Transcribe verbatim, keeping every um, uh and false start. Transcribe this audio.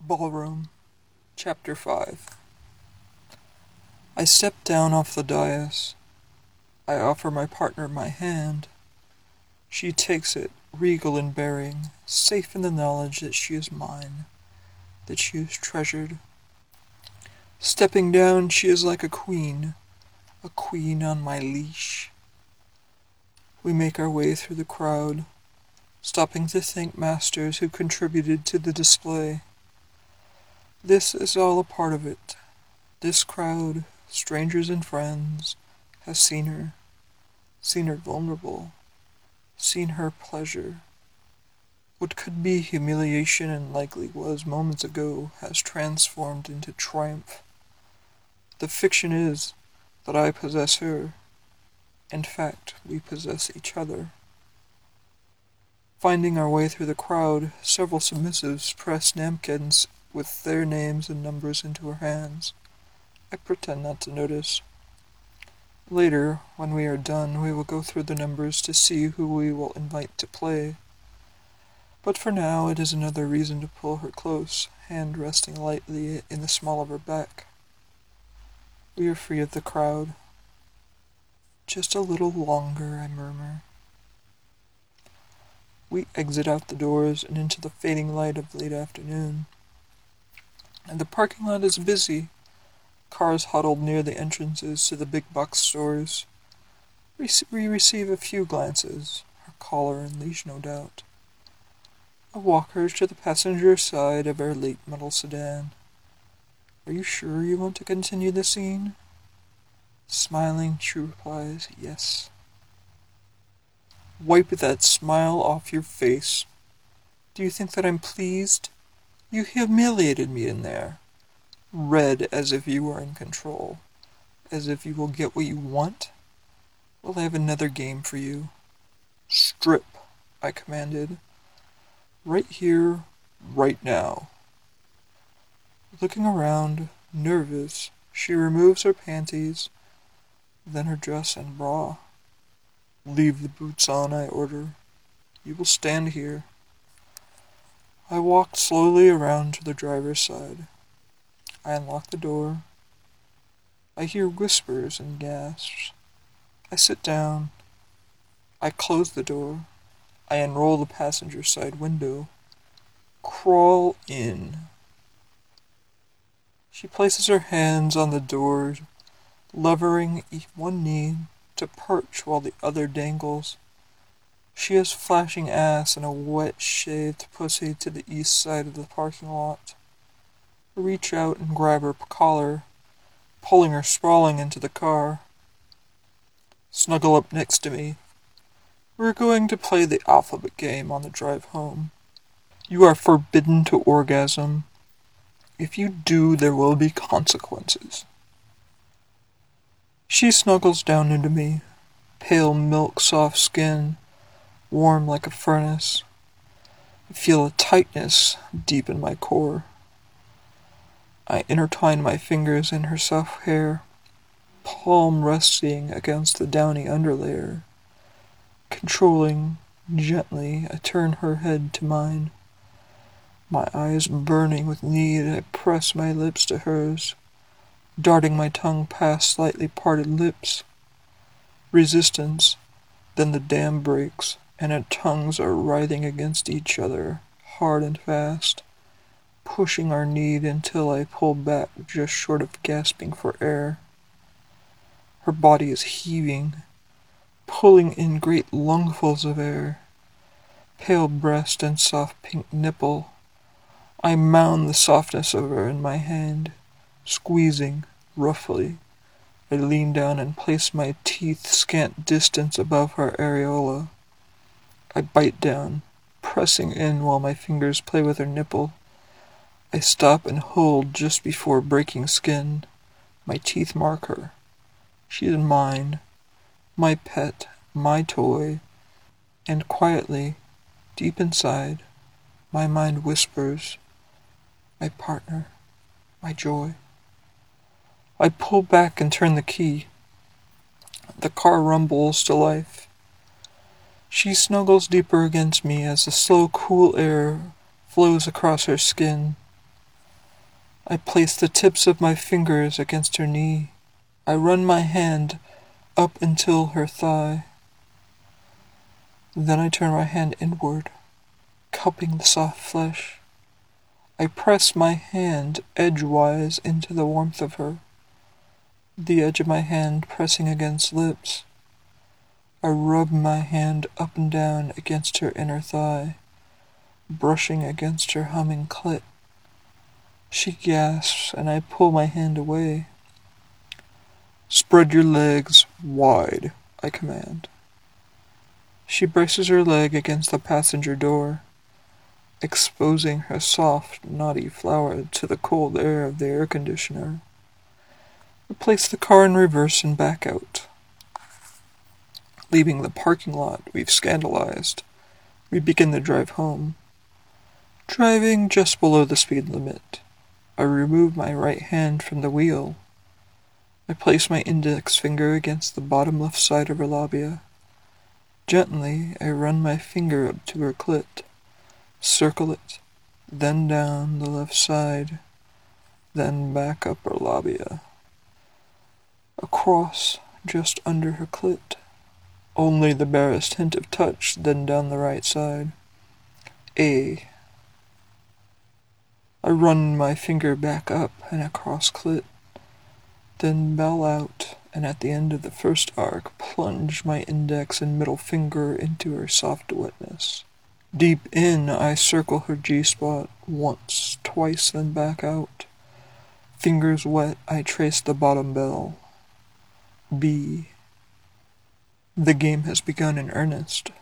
Ballroom, Chapter five. I step down off the dais. I offer my partner my hand. She takes it, regal in bearing, safe in the knowledge that she is mine, that she is treasured. Stepping down, she is like a queen, a queen on my leash. We make our way through the crowd, stopping to thank masters who contributed to the display. This is all a part of it. This crowd, strangers and friends, has seen her, seen her vulnerable, seen her pleasure. What could be humiliation and likely was moments ago has transformed into triumph. The fiction is that I possess her. In fact, we possess each other. Finding our way through the crowd, several submissives press napkins with their names and numbers into her hands. I pretend not to notice. Later, when we are done, we will go through the numbers to see who we will invite to play. But for now, it is another reason to pull her close, hand resting lightly in the small of her back. We are free of the crowd. Just a little longer, I murmur. We exit out the doors and into the fading light of late afternoon. And the parking lot is busy. Cars huddled near the entrances to the big box stores. We receive a few glances, her collar and leash no doubt. I walk her to the passenger side of our late metal sedan. Are you sure you want to continue the scene? Smiling, she replies, yes. Wipe that smile off your face. Do you think that I'm pleased? You humiliated me in there. Red as if you were in control. As if you will get what you want? Well, I have another game for you. Strip, I commanded. Right here, right now. Looking around, nervous, she removes her panties, then her dress and bra. Leave the boots on, I order. You will stand here. I walk slowly around to the driver's side. I unlock the door. I hear whispers and gasps. I sit down. I close the door. I unroll the passenger side window. Crawl in. She places her hands on the door, levering one knee to perch while the other dangles. She has flashing ass and a wet-shaved pussy to the east side of the parking lot. I reach out and grab her collar, pulling her sprawling into the car. Snuggle up next to me. We're going to play the alphabet game on the drive home. You are forbidden to orgasm. If you do, there will be consequences. She snuggles down into me, pale milk-soft skin, warm like a furnace. I feel a tightness deep in my core. I intertwine my fingers in her soft hair, palm resting against the downy underlayer. Controlling, gently, I turn her head to mine. My eyes burning with need, I press my lips to hers, darting my tongue past slightly parted lips. Resistance, then the dam breaks, and our tongues are writhing against each other, hard and fast, pushing our need until I pull back just short of gasping for air. Her body is heaving, pulling in great lungfuls of air. Pale breast and soft pink nipple. I mound the softness of her in my hand, squeezing, roughly. I lean down and place my teeth scant distance above her areola. I bite down, pressing in while my fingers play with her nipple. I stop and hold just before breaking skin. My teeth mark her. She is mine, my pet, my toy, and quietly, deep inside, my mind whispers, my partner, my joy. I pull back and turn the key. The car rumbles to life. She snuggles deeper against me as the slow, cool air flows across her skin. I place the tips of my fingers against her knee. I run my hand up until her thigh. Then I turn my hand inward, cupping the soft flesh. I press my hand edgewise into the warmth of her, the edge of my hand pressing against lips. I rub my hand up and down against her inner thigh, brushing against her humming clit. She gasps, and I pull my hand away. "Spread your legs wide," I command. She braces her leg against the passenger door, exposing her soft, knotty flower to the cold air of the air conditioner. I place the car in reverse and back out. Leaving the parking lot we've scandalized, we begin the drive home. Driving just below the speed limit, I remove my right hand from the wheel. I place my index finger against the bottom left side of her labia. Gently, I run my finger up to her clit, circle it, then down the left side, then back up her labia. Across, just under her clit. Only the barest hint of touch, then down the right side. A. I run my finger back up and across clit, then bell out, and at the end of the first arc, plunge my index and middle finger into her soft wetness. Deep in, I circle her G-spot once, twice, then back out. Fingers wet, I trace the bottom bell. B. The game has begun in earnest.